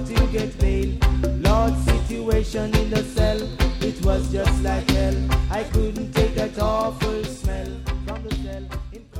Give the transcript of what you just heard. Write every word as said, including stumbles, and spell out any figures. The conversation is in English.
to get bail. Lord, situation in the cell, it was just like hell. I couldn't take that awful smell from the cell. In